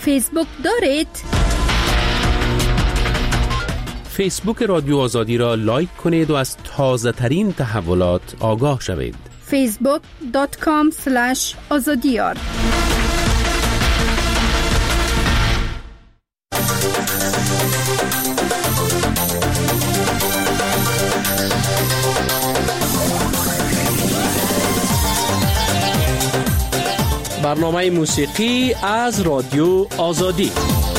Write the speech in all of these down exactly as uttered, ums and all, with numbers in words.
فیسبوک دارید؟ فیسبوک رادیو آزادی را لایک کنید و از تازه ترین تحولات آگاه شوید. فیسبوک دات کام اسلش آزادیار. برنامه موسیقی از رادیو آزادی.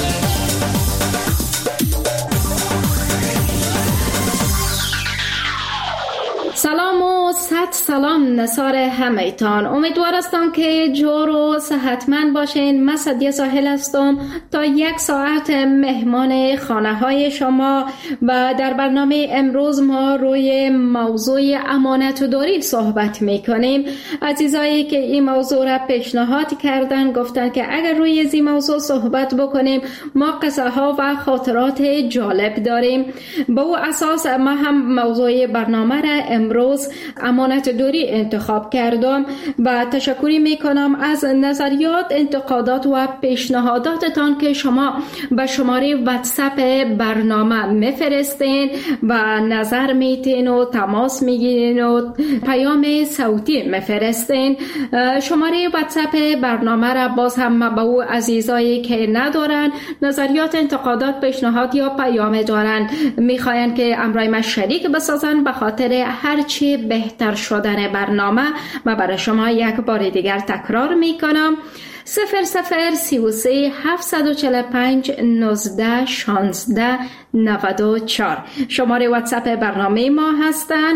سلام و صد سلام نثار همیتان. امیدوار هستم که جور و صحتمند باشین. من سعدیه ساحل هستم تا یک ساعت مهمان خانه های شما و در برنامه امروز ما روی موضوع امانت داری صحبت میکنیم. عزیزایی که این موضوع را پیشنهاد کردن گفتن که اگر روی این موضوع صحبت بکنیم ما قصه ها و خاطرات جالب داریم. با او اساس ما هم موضوع برنامه را امروز امانت داری انتخاب کردم و تشکری میکنم از نظریات، انتقادات و پیشنهاداتتان که شما به شماره واتساپ برنامه میفرستین و نظر میتین و تماس میگیرین و پیام صوتی میفرستین. شماره واتساپ برنامه را باز هم به او عزیزایی که ندارن نظریات، انتقادات، پیشنهاد یا پیام دارن میخواین که امرای من شریک بسازن به خاطر هرچی بهتر شدن برنامه و برای شما یک بار دیگر تکرار میکنم: صفر صفر سی و سه هفتصد و چهل و پنج نوزده شانزده نود و چهار شماره واتساپ برنامه ما هستن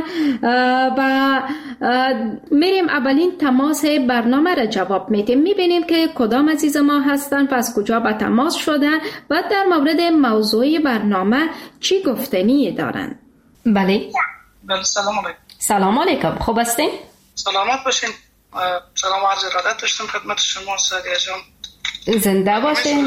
و میریم اولین تماس برنامه را جواب میدیم. میبینیم که کدام عزیز ما هستن و از کجا به تماس شدن و در مورد موضوع برنامه چی گفتنی دارن. بله بله سلام علیکم. سلام علیکم. خوب هستین؟ سلامت باشین. سلام و عرض ارادت داشتم خدمت شما سعدیه جان. زنده باشین.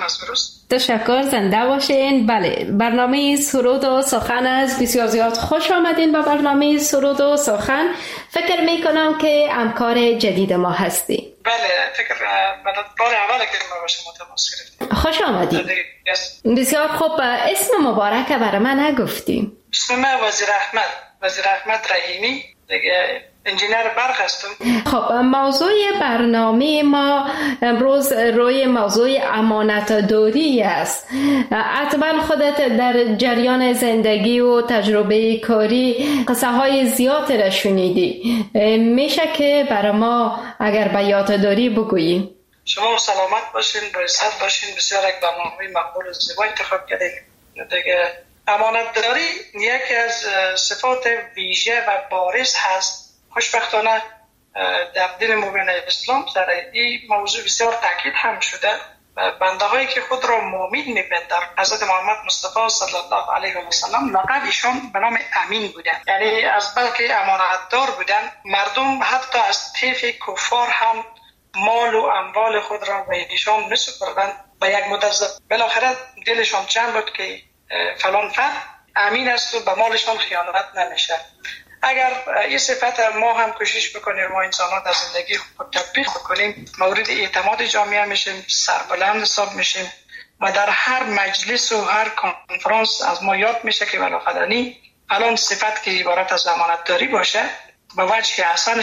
تشکر. زنده باشین. بله، برنامه سرود و سخن است. بسیار زیاد خوش آمدین به برنامه سرود و سخن. فکر میکنم که همکار جدید ما هستی. بله، فکر بار اوله که ما با شما تماس گرفتیم. خوش آمدید. بسیار خوب. اسم مبارک برای من نگفتیم. اسم من وزیر احمد وزیر احمد رحیمی، دیگه انجینر برق هستم. خب، موضوع برنامه ما امروز روی موضوع امانت داری است. حتما خودت در جریان زندگی و تجربه کاری قصه های زیاد را شنیدی. میشه که برای ما اگر به یاد داری بگویی؟ شما سلامت باشین، بایست باشین. بسیار یک برنامه مقبول و زیبا انتخاب کردید. دیگه امانت داری یکی از صفات ویژه و بارز هست. خوشبختانه در دین مبین اسلام در این موضوع بسیار تاکید هم شده. بنده هایی که خود را مؤمن می‌پندارند حضرت محمد مصطفی صلی الله علیه و سلم لقب ایشان به نام امین بودند، یعنی از بلکه امانتدار بودند. مردم حتی از طیف کفار هم مال و اموال خود را به ایشان می‌سپردند. با یک مدت بالاخره دلشان جمع بود که فلان فرد امین است و به مالشان خیانت نمیشه. اگر این صفت ما هم کوشش بکنیم، ما انسانات در زندگی خود تطبیق بکنیم، مورد اعتماد جامعه میشیم، سربلند حساب میشیم و در هر مجلس و هر کنفرانس از ما یاد میشه که بلاخره الان صفت که عبارت از امانت داری باشه به وجه حسن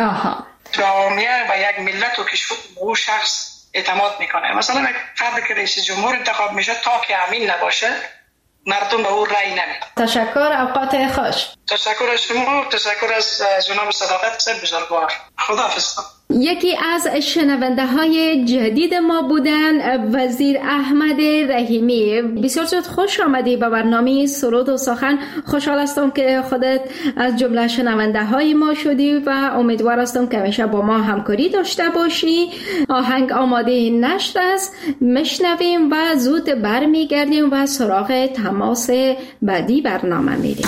جامعه و یک ملت و کشور به او شخص اعتماد میکنه. مثلا یک فرد که رئیس جمهور انتخاب میشه تا که امین نباشه مردم به او رأی نمیدن. تشکر. اوقات خوش. تشکر از شما. تشکر از جناب صداقت صاحب بزرگوار. خداحافظ. یکی از شنونده های جدید ما بودن وزیر احمد رحیمی. بسیار زیاد خوش آمدی به برنامه سرود و سخن. خوشحال هستم که خودت از جمله شنونده های ما شدی و امیدوار هستم که همیشه با ما همکاری داشته باشی. آهنگ آماده نشده است، میشنویم و زود برمیگردیم و سراغ تماس بعدی برنامه میریم.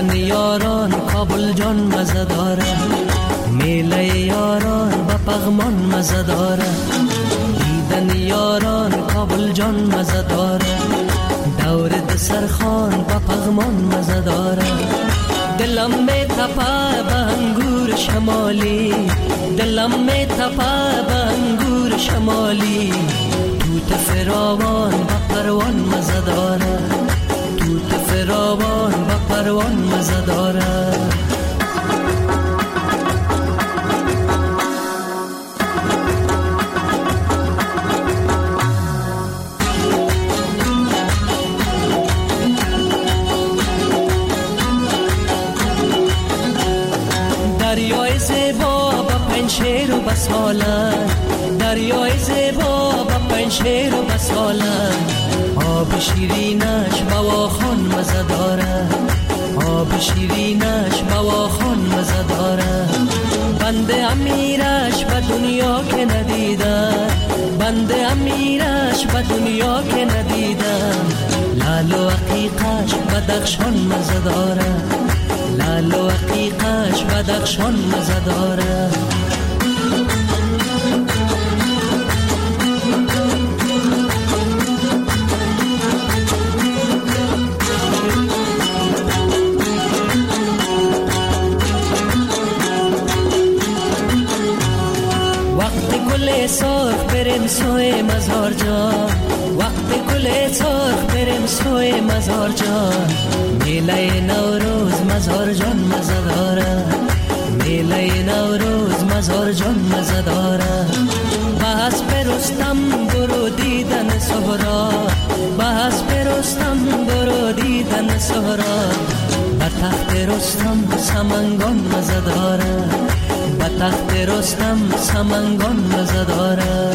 دیدن یاران کابل جان مزه داره، میله یاران با پغمان مزه داره. دیدن یاران کابل جان مزه داره، دور دسرخان با پغمان مزه داره. دلم می تپه به انگور شمالی، دلم می تپه به انگور شمالی. توت فراوان با پروان مزه داره، توت فراوان با پروان مزه داره. دریای زیبا با پنشیر و بسالن، دریای زیبا با پنشیر و بسالن. آب شیرینش بواخان مزه داره، آب شیرینش بواخان مزه داره. بنده امیرش به دنیا که ندیدم، بنده امیرش به دنیا که ندیدم. لال و عقیقش بدخشان مزه داره، لال و عقیقش بدخشان مزه داره. وقت گل سرخ بریم سوی مزار جان، وقت گل سرخ بریم سوی مزار جان. میله نوروز مزار جان مزه داره، میله نوروز مزار جان مزه داره. بحث پرستم برو دیدن سهرا، بحث پرستم برو دیدن سهرا. به تخت رستم سمنگان مزه داره، به تخت رستم سمنگان مزه داره.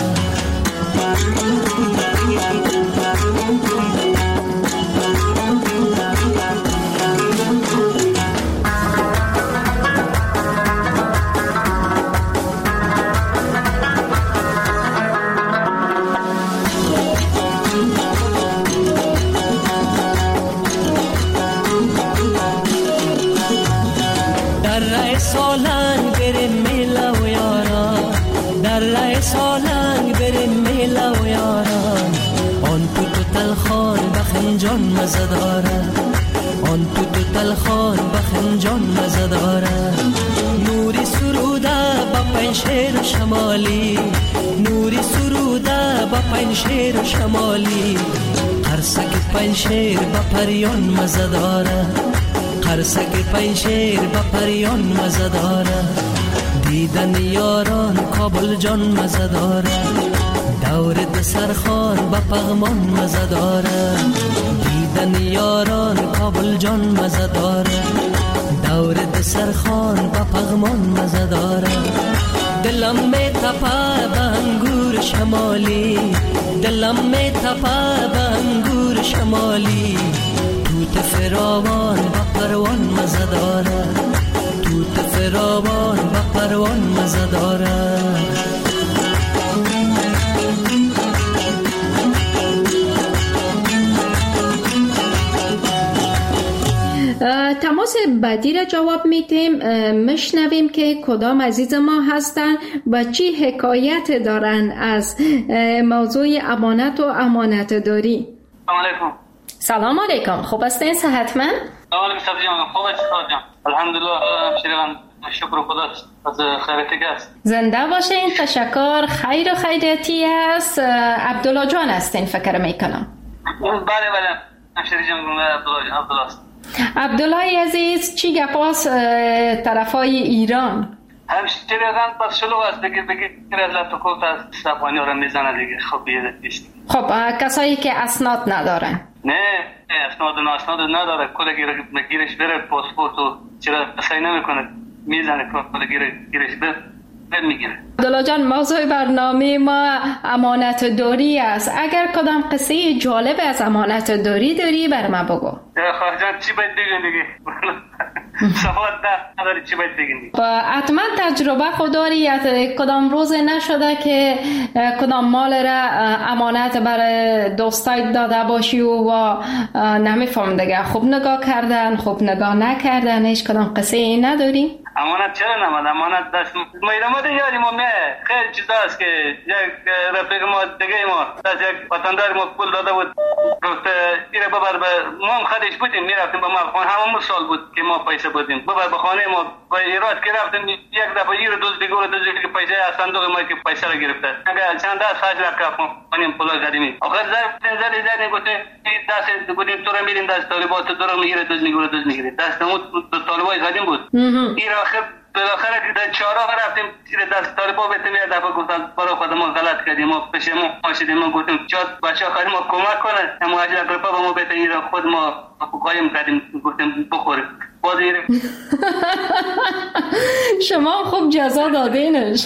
سالنگ بریم میلا و یاران، در رای سالنگ بریم میلا و یاران. آن تو تو تلخان بخنجان مزه داره، آن تو تو تلخان بخنجان مزه داره. نوری سروده با پنشیر شمالی، نوری سروده با پنشیر شمالی. قرصک پنشیر با پریان مزه داره، قرصک پنشیر با پریان مزه داره. دیدن یاران کابل جان مزه داره، دور دسرخان با پغمان مزه داره. دیدن یاران کابل جان مزه داره، دور دسرخان با پغمان مزه داره. دلم می تپه به انگور شمالی، دلم می تپه به انگور شمالی. توت فراوان با پروان مزه داره، توت فراوان با پروان مزه داره. تماس بعدی را جواب میتیم. مشنویم که کدام عزیز ما هستن و چی حکایت دارن از موضوع امانت و امانت داری. سلام علیکم. سلام علیکم. خوب هستین؟ صحتمند؟ سلام علیکم صاحب جان. خوب هستید جان؟ الحمدلله. شیران شکر خدا از خیرتی است. زنده باشین. تشکر. خیر و خیرتی است. عبدالله جان هستین فکر میکنم. بله بله. همشری جان عبدالله عبدالله است. عبدالله عزیز چی گپاس طرفای ایران؟ همشری جان بس شلو است دیگه دیگه از تو کوت از سپانی رو میزنه دیگه. خب بیاد نیست. خب کسایی که اسناد ندارن. نه اسناد نه اسناد نداره. کل گیرش بره پاسپورت و چرا سعی نمیکنه میزنه کل گیرش بره میگیره. عبدالله جان موضوع برنامه ما امانت داری است. اگر کدام قصه جالب از امانت داری داری بر ما بگو. خواهر جان چی باید دیگه دیگه سواد نداری چی باید بگیم. حتما تجربه خود داری، کدام روز نشده که کدام مال را امانت برای دوستای داده باشی و, و نمیفهم دیگه خوب نگاه کردن خوب نگاه نکردن، هیچ کدام قصه ای نداری؟ امانت چرا نماد؟ امانت دست میرماد یاری ما نه خیلی چیز است که یک رفیق ما دیگه ما دست یک وطندار ما پول داده بود، گفت ایره ببر به ما هم خودش بودیم میرفتیم به مالخانه، همون سال بود که ما پیسه بودیم ببر به خانه ما با ایراد که رفتیم یک دفعه ایره دوز دیگه و دوز دیگه پیسه از صندوق ما که پیسه را گرفته اگر چند دست خرج رفت کنیم پول قدیمی آخر زر زر زر گفتیم دست بودیم تو را میریم دست طالبات تو را میگیره دوز میگیره دوز میگیره دست اون طالبای قدیم بود ایره آخر بالاخره که در چهارراه رفتیم دست طالبا بهتون یه دفعه گفتن برای خود ما غلط کردیم ما پشیمون باشیدیم ما گفتیم شاید بچه‌ها خواهیم ما کمک کنه اما اجل اگرپا به ما بهتون ایره خود ما قایم کردیم گفتیم بخوریم باز ایره شما خوب جزا دادینش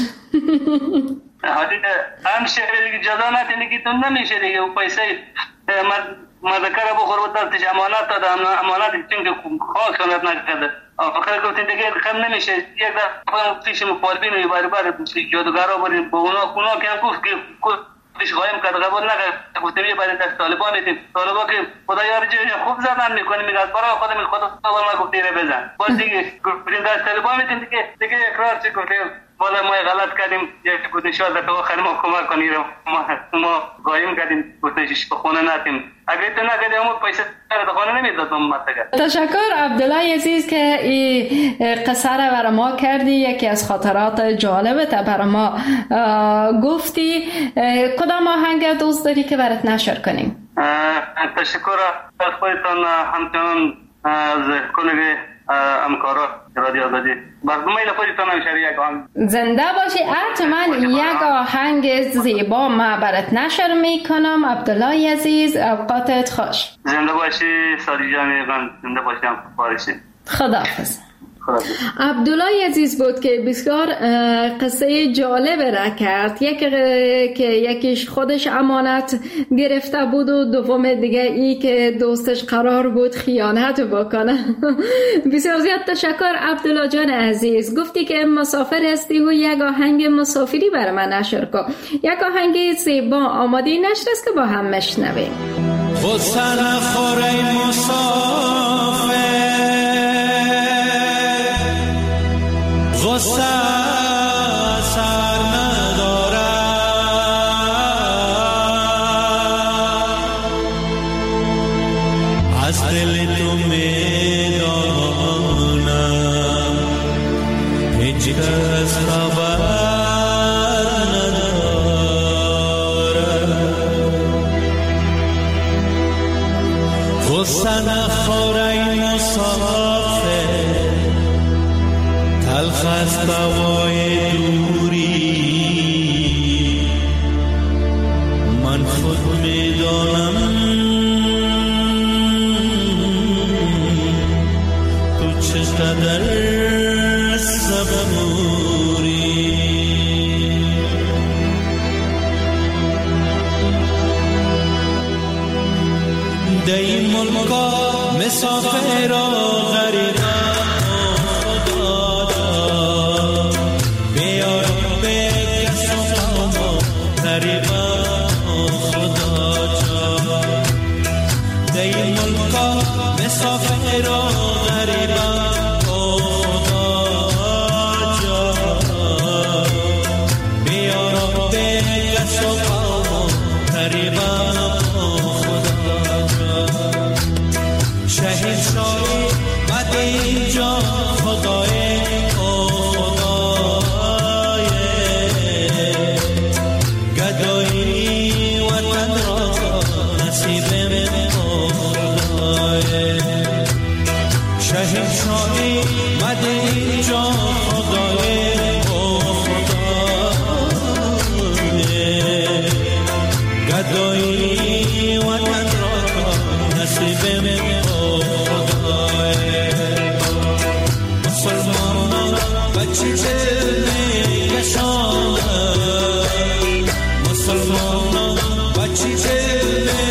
هم شهر دیگه جزا نتینی که تو نمیشه دیگه و پیسه مذکر بخور و دستش امانت داده امانت چون که خواهد کنت نکرده آخر گفتیم دیگه کم نمیشه یک دفعه پیش مطالبین و بار بار جادوگرها بودیم با اونا اونا که هم گفت که پیش قایم کرد قبول نکرد گفتیم یه برای دست طالبان میتیم طالبا که خدا یاری جایی خوب زدن میکنیم میگه از برای خودم خدا ما گفت ایره بزن باز دیگه گفتیم دست طالبان میتیم دیگه دیگه اقرار چی گفتیم بالا ما غلط کردیم یک گفتیم شاید دفعه آخر ما کمک کنیم ما ما قایم کردیم گفتیش به خونه نتیم اگر تو نکردی همون پیسه در خانه نمیداد من متگر. تشکر عبدالله عزیز که این قصه را برای ما کردی، یکی از خاطرات جالبت برای ما گفتی. کدام آهنگ دوست داری که برات نشر کنیم؟ تشکر از خودتان همچنان از کنگه همکارا رادیو آزادی برنامه لپایتان شریک آهنگ زنده باشی. حتما یک آهنگ زیبا ما برات نشر میکنم. عبدالله عزیز اوقاتت خوش. زنده باشی سادی جان، زنده باشی هم فارسی. خداحافظ. عبدالله عزیز بود که بسیار قصه جالب را کرد، یک که یکیش خودش امانت گرفته بود و دوم دیگه ای که دوستش قرار بود خیانت بکنه. بسیار زیاد تشکر عبدالله جان عزیز. گفتی که مسافر هستی و یک آهنگ مسافری بر من نشر کن. یک آهنگ زیبا آماده نشر است که با هم مشنویم. غصه نخوری مسافر غصه سر نداره از دل تو میدانم هیچ کس خبر نداره غصه نخوری مسافر تلخ از دوای دوری من خود میدانم تو چقدر صبوری دی ملکا مسافر و غریب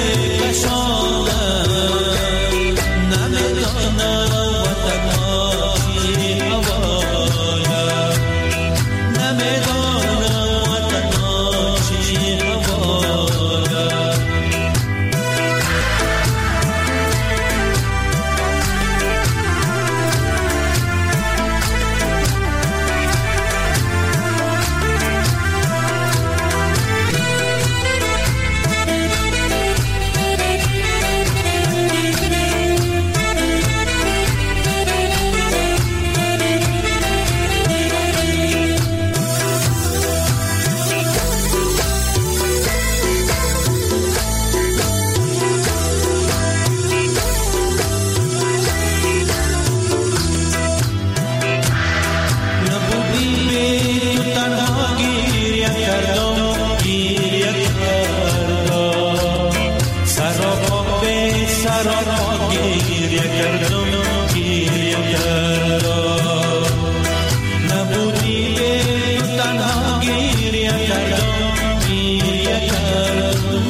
نمیدانم وطن ها گریه کردم گریه کردم نبودی به تنها گریه کردم گریه کردم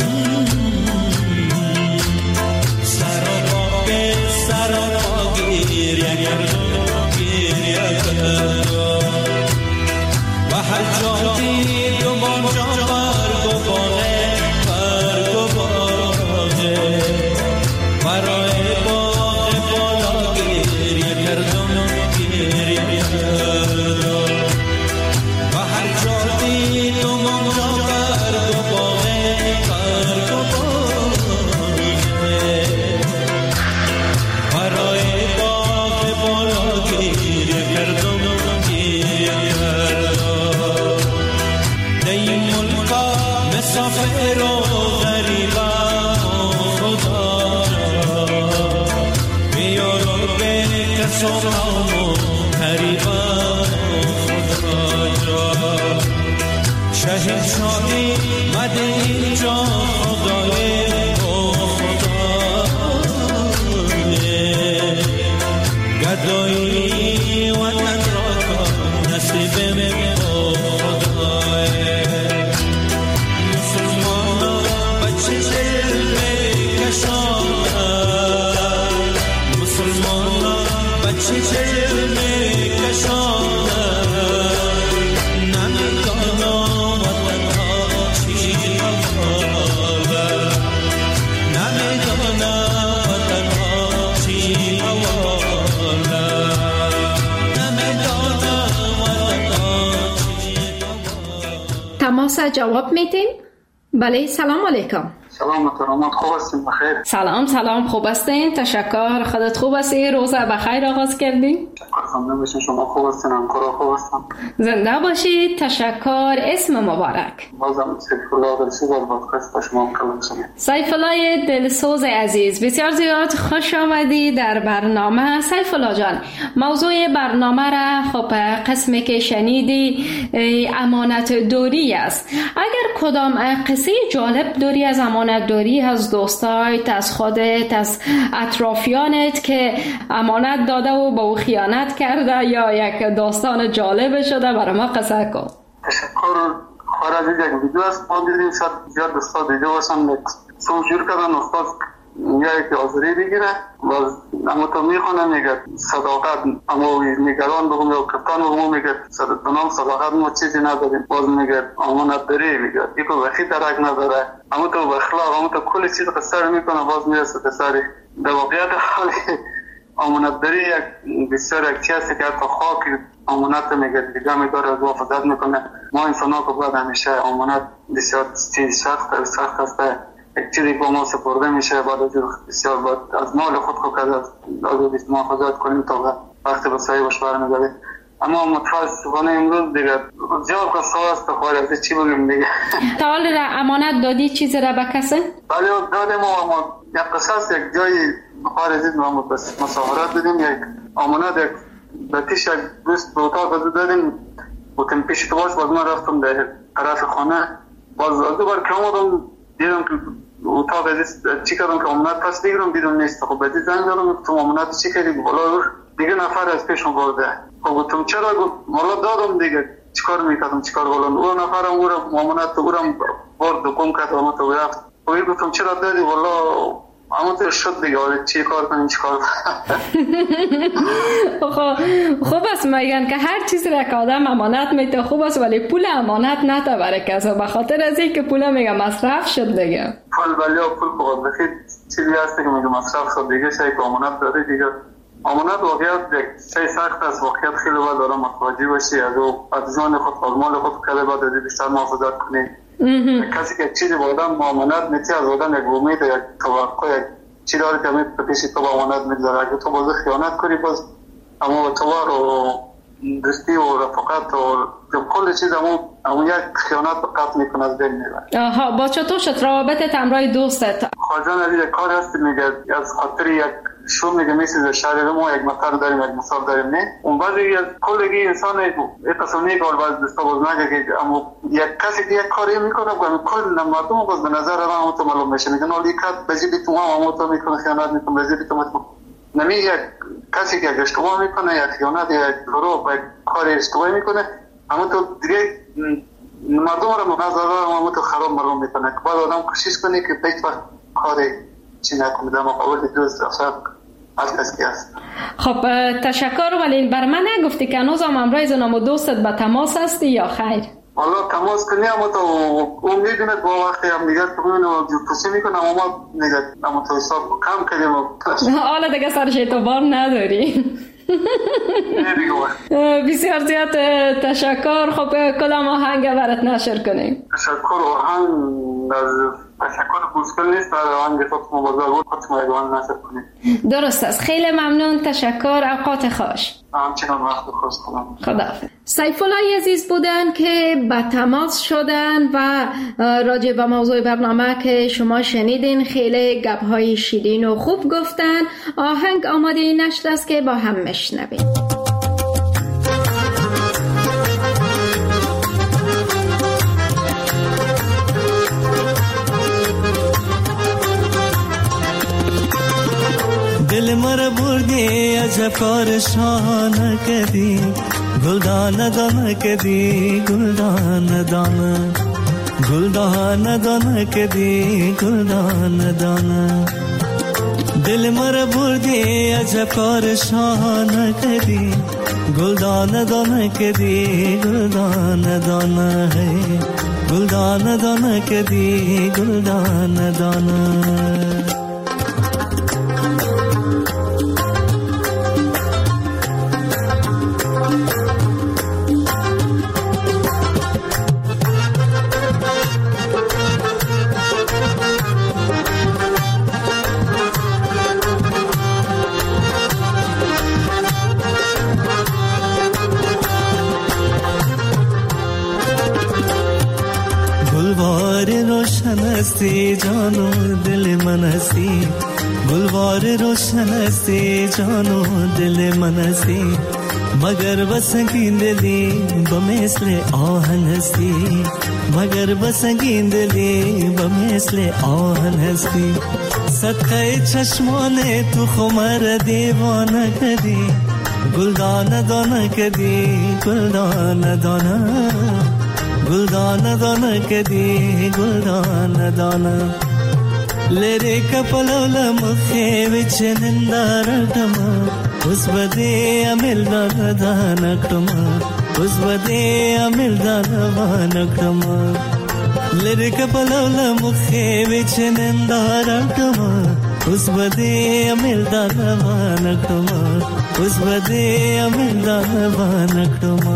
سرا به سرا گریه کردم گریه کردم و هر جا دیدم آنجا برگ و باغه برگ و باغه برای باغ بالا گریه کردم گریه کردم و هر جا دیدم آنجا برگ و باغه برگ و باغه برای باغ بالا گریه کردم گریه کردم این ملکا مسافر و غریبم خدا را بیار و به کسانم و قریبم خدا را شهر شادی مده اینجا خدای او خدای گدایی وطن را نصیب او خدای تماس جواب میتین؟ بله سلام علیکم. سلام محترمات، خوب هستین؟ بخیر. سلام سلام خوب هستین؟ تشکر. خودت خوب هستی؟ روز بخیر آغاز کردین؟ خدا باشین. شما خوب هستین؟ همکارا خوب هستن؟ زنده باشید. تشکر. اسم مبارک؟ بازم سیف الله دلسوز از پادکست شما کلام شدیم. سیف الله دلسوز عزیز، بسیار زیاد خوش آمدی در برنامه. سیف الله جان، موضوع برنامه را خب قسمی که شنیدی امانت داری است. اگر کدام قصه جالب داری از امانت داری از دوستایت، از خودت، از اطرافیانت که امانت داده و با او خیانت کرده یا یک داستان جالب شده برای ما قصه کن. تشکر. خواهر عزیز، یک ویدیو است ما دیدیم، شاید زیاد دوستا دیده باشن. سو شروع کردن استاد میگه که آذری بگیره و اما تو میخونه میگه صداقت، اما نگران بگم یا کپتان بگم میگه بنام صداقت ما چیزی نداریم. باز میگه امانت داری، میگه یکو وقتی درک نداره، اما تو بخلاق، اما تو کلی چیز قصر میکنه، باز میرسه به سری. در واقعیت حالی امانت داری یک بسیار یک چیزی که حتی خاک امانت میگه دیگه میداره از محافظت میکنه. ما انسان ها که باید همیشه امانت بسیار چیز سخت سخت است. یک چیزی با ما سپرده میشه، باید از بسیار باید از مال خود خود که از محافظت کنیم تا وقتی به صحیح برمیگردیم. اما متاسفانه امروز دیگه زیاد قصه هست. خواهر از چی بگیم دیگه. تا حال را امانت دادی چیزی را به کسی؟ بله دادیم، اما یک قصه است. یک جایی خواهر عزیز ما مسافرت دیدیم، یک امانت یک بتیش یک دوست به اتاق دادیم و تم پیش تو باش. باز من رفتم در طرف خانه، باز از دو بار که آمدم دیدم که اتاق عزیز چی کردم که امانت پس بگیرم، دیدم نیست. خب بعدی زنگ دارم گفتم امانت چی کردی؟ بالا دیگه نفر از پیشم برده. خب گفتم چرا؟ گفت والا دادم دیگه، چیکار میکردم چیکار والا اون نفرم او را امانت او را برد و گم کرد و تو رفت. خب گفتم چرا دادی؟ والا اما تو شد دیگه، حالا چی کار کنیم چیکار خب خوب است میگن که هر چیزی را که آدم امانت میده خوب است، ولی پول امانت نده برای کسی، به خاطر از اینکه پول میگه مصرف شد دیگه. پول بله پول بخواد بخیر چیزی هست که میگه مصرف شد دیگه، شاید که امانت داره دیگه. امانت واقعیت یک سخت است، واقعیت خیلی باید داره متوجه باشی، از از جان خود از مال خود خیلی باید از بیشتر محافظت کنی. کسی که چیزی با آدم امانت میده از آدم یک امید، یک توقع، یک چی داره که می پیش تو با امانت میگذاره. اگه تو باز خیانت کنی باز اما توار و دوستی و رفاقت و کل چیز همون همون یک خیانت به قطع میکنه، از بین میبره. آها، با چطور شد روابطت همراه دوستت؟ خواجان عزیز کار هست میگه از خاطر یک شو میگه میسیزه شهر ما یک مثال داریم یک مثال داریم نه اون بعضی کلگی انسان یک قسم نیگار باز دستاوز نگه که اما یک کسی که یک کاری میکنه و کل مردم باز به نظر ما تو معلوم میشه میگن ولی کات بجیبی تو ما تو میکنه خیانت میکنه بجیبی تو ما نمی یک کسی که اشتباه میکنه یا خیانت یا گروه با کاری اشتباه میکنه اما تو دیگه مردم رو نظر اما تو خراب معلوم میکنه بعد آدم کوشش کنه که هیچ وقت کاری چی نکنه در مقابل دوست افسر از کسی هست. خب تشکر. ولی بر من نگفتی که هنوز هم امروز زنم و دوستت به تماس هستی یا خیر؟ والا تماس کنی اما تو اون میدونه با وقتی هم دیگر تو ببینه و جوپسی میکنه اما ما نگه اما تو حساب کم کنیم حالا دیگه سرش اعتبار نداری. بسیار زیاد تشکر. خب کدام آهنگ برات نشر کنیم؟ تشکر. آهنگ از تشکر مشکل نیست برای آهنگ خود مبازر بود خود ما یک آهنگ نشر کنیم. درست است. خیلی ممنون. تشکر. اوقات خوش. همچنان وقت خوش کنم. خداحافظ. سیفالله عزیز بودن که به تماس شدن و راجع به موضوع برنامه که شما شنیدین خیلی گپ‌های شیرین و خوب گفتن. آهنگ آماده نشده است که با هم میشنویم. دل مر بردی عجب کار شانه کدی گلدان دانه کدی گلدان دانه گلدان دانه کدی گلدان دانه دل مر بردی عجب کار شانه کدی گلدان دانه کدی گلدان دانه گلدان دانه کدی گلدان دانه हस्ती जानो दिल मनसी गुलवार रोशन हस्ती जानो दिल मनसी मगर बस गिंदली बमेसले आहन हस्ती मगर बस गिंदली बमेसले आहन हस्ती सत्ते चश्मोने तू खुमर दीवाना कदी गुलदान दाना कदी गुलदान दाना गुलदान दाना कदी गुलदान दाना लेरे कपलोल मुखे विच निंदारटमा उस बदे अमिल दानकटमा उस बदे अमिल दानकटमा लेरे कपलोल मुखे विच निंदारटमा उस बदे अमिल दानकटमा उस बदे अमिल दानकटमा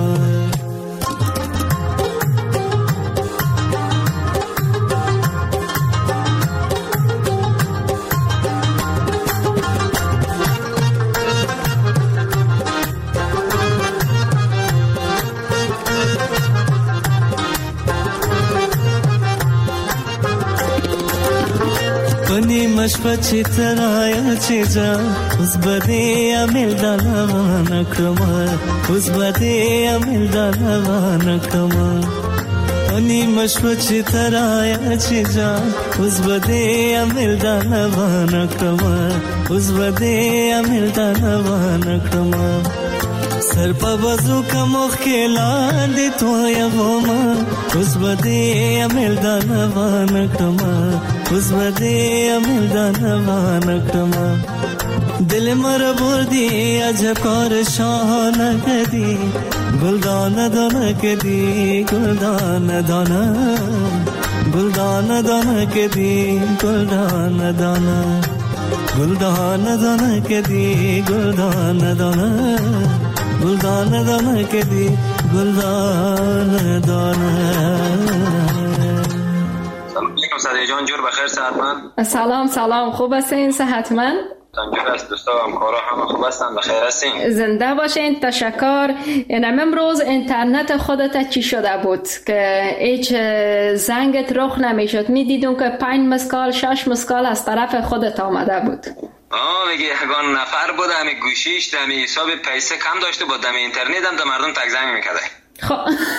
मशपची तराया चीजा उस बदे अमिल दानवान क्रमा उस बदे अमिल दानवान क्रमा अनि मशपची तराया चीजा उस बदे अमिल दानवान क्रमा उस बदे अमिल दानवान क्रमा सर पर बजू का मुखला दे तो या गोमा उस बदे अमिल दानवान क्रमा उस बदे अमिल दानवान क्रमा दिल मर बुर्दी अजब कौर शान कदी गुलदान दाना कदी गुलदान दाना गुलदान दाना कदी गुलदान दाना गुलदान दाना कदी गुलदान दाना गुलदान दाना कदी गुलदान दाना سعید جان جور بخیر صحتمند. سلام سلام خوب هستین صحتمند؟ جور است دوستا و همکارا همه خوب هستن بخیر هستین؟ زنده باشین تشکر. اینم امروز اینترنت خودت چی شده بود که هیچ زنگت رخ نمیشد میدیدون که پنج مسکال شش مسکال از طرف خودت آمده بود؟ آه میگه یگان نفر بود همی گوشیش همی حساب پیسه کم داشته بود همی اینترنت هم در مردم تک زنگ میکرده. خب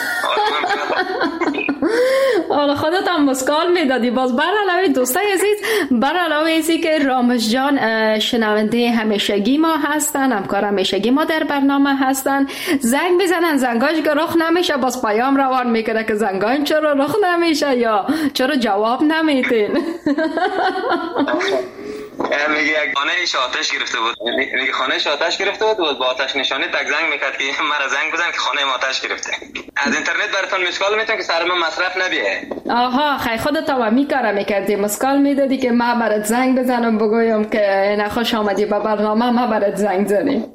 حالا خودت هم مسکال میدادی. باز بر علاوه دوستای عزیز، بر علاوه ازی که رامش جان شنونده همیشگی ما هستن، همکار همیشگی ما در برنامه هستن، زنگ بزنن زنگاش که رخ نمیشه، باز پیام روان میکنه که زنگایم چرا رخ نمیشه یا چرا جواب نمیدین. میگه یک خانهش آتش گرفته بود، میگه خانهش آتش گرفته بود و با آتش نشانی تک زنگ میکرد که مرا زنگ بزن که خانه ما آتش گرفته. از اینترنت براتون مسکال میتونم که سر من مصرف نبیه. آها خیلی خودت هم میکاره میکردی، مسکال میدادی که ما برات زنگ بزنم بگویم که نخوش آمدی به برنامه، ما برات زنگ زنیم.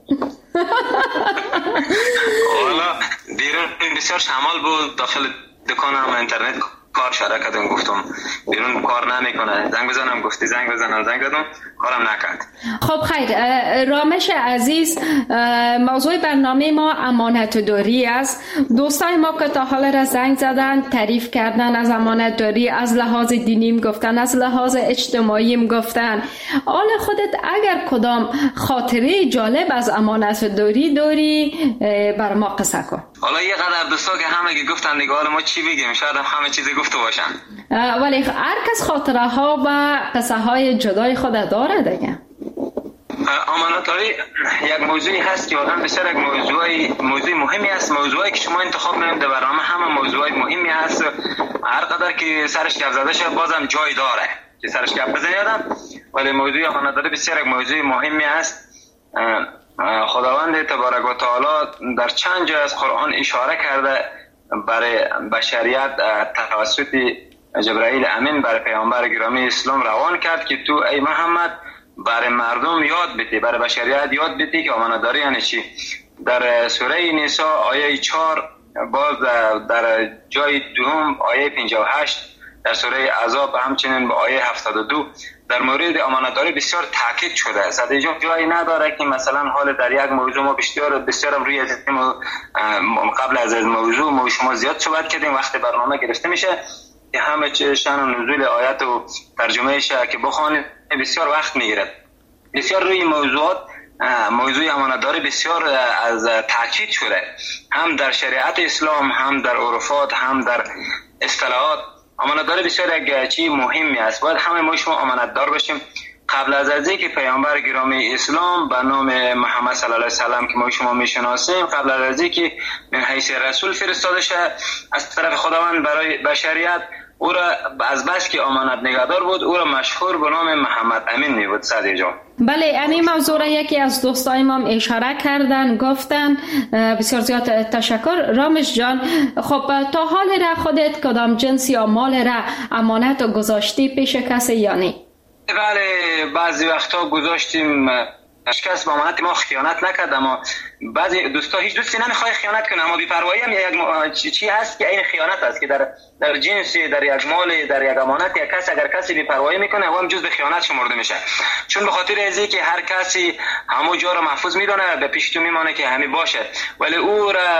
حالا بیرون بسیار شمال بود، داخل دکانم اینترنت کار شروع کردم، گفتم بیرون کار نمیکنه، زنگ بزنم، گفتی زنگ بزنم، زنگ زدم، کارم نکرد. خب خیر رامش عزیز، موضوع برنامه ما امانت داری است. دوستای ما که تا حال را زنگ زدن تعریف کردن از امانت داری، از لحاظ دینیم گفتن، از لحاظ اجتماعیم گفتن. حال خودت اگر کدام خاطره جالب از امانت داری داری بر ما قصه کن. حالا یه قدر دوستا که همه گفتن دیگه، حالا ما چی بگیم، شاید همه چیزی گفته باشن، ولی هر کس خاطره ها و قصه های جدای خود داره دیگه. امانتداری یک موضوعی هست که واقعا بسیار یک موضوعی موضوع مهمی است، موضوعی که شما انتخاب کنید در برنامه، همه موضوعی مهمی هست، هر قدر که سرش گپ زده شه بازم جای داره که سرش گپ بزنید آدم. ولی موضوع امانتداری بسیار یک موضوع مهمی است. خداوند تبارک و تعالی در چند جای از قرآن اشاره کرده برای بشریت توسط جبرائیل امین برای پیامبر گرامی اسلام روان کرد که تو ای محمد برای مردم یاد بدی، برای بشریت یاد بدی که امانتداری یعنی چی. در سوره نساء آیه چهار، باز در جای دوم آیه پنجاه و هشت، در سوره عذاب همچنین با آیه هفتاد و دو در مورد امانتداری بسیار تاکید شده است. دیگه جایی نداره که مثلا حال در یک موضوع ما بسیار بسیار روی از قبل از موضوع ما شما زیاد صحبت کردیم، وقت برنامه گرفته میشه که همه چه شأن و نزول آیات و ترجمهش که بخوانید بسیار وقت میگیره. بسیار روی موضوعات موضوع امانتداری بسیار از تاکید شده، هم در شریعت اسلام، هم در عرفات، هم در اصطلاحات. امانتداری بسیار یک چیز مهمی است، باید همه ما شما امانتدار باشیم. قبل از از اینکه پیامبر گرامی اسلام به نام محمد صلی الله علیه و سلم که ما شما میشناسیم، قبل از اینکه من حیث رسول فرستاده شد از طرف خداوند برای بشریت، او را از بس که امانت نگهدار بود او را مشهور به نام محمد امین می بود. صدی جان بله، این موضوع را یکی از دوستای ما اشاره کردن، گفتن. بسیار زیاد تشکر رامش جان. خب تا حال را خودت کدام جنس یا مال را امانت گذاشتی پیش کسی یا نه؟ بله، بعضی وقتا گذاشتیم، هیچ کس با امانت ما خیانت نکرد، اما بعضی دوستا هیچ دوستی نمیخواد خیانت کنه، اما بی‌پروایی هم یک چی, چی هست که این خیانت است که در در جنسی، در یک مال، در یک امانت یک کس اگر کسی بی‌پروایی میکنه و هم جز به خیانت شمرده میشه، چون به خاطر ازی که هر کسی همو جا رو محفوظ میدونه، به پیش تو میمانه که همین باشه، ولی او را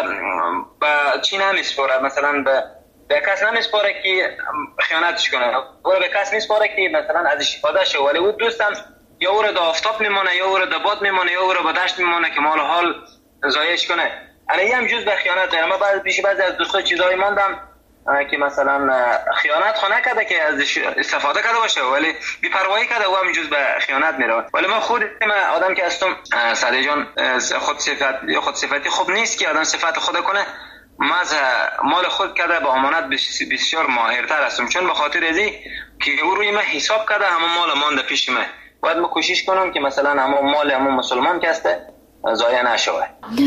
به چی نمیسپاره، مثلا به به کس نمیسپاره که خیانتش کنه، او به کس میسپاره که مثلا از استفاده شه، ولی او دوستم یا او را در آفتاب میمونه، یا او را در باد میمونه، یا او را به دشت میمونه که مال حال ضایعش کنه. علی هم جز به خیانت. اما بعد پیش بعضی از دوستا چیزایی ماندم که مثلا خیانت خو نکرده که از استفاده کرده باشه، ولی بی‌پروایی کرده و هم جز به خیانت میره. ولی ما خود ما آدم که هستم صدی جان، خود صفت یا خود صفتی خوب نیست که آدم صفت خود کنه. ما از مال خود کرده با امانت بسیار ماهرتر هستم، چون به خاطر ازی که او روی ما حساب کرده همه مال مانده پیش ما. باید ما کوشش کنم که مثلا همه مال همه مسلمان که هسته ضایع نشوه.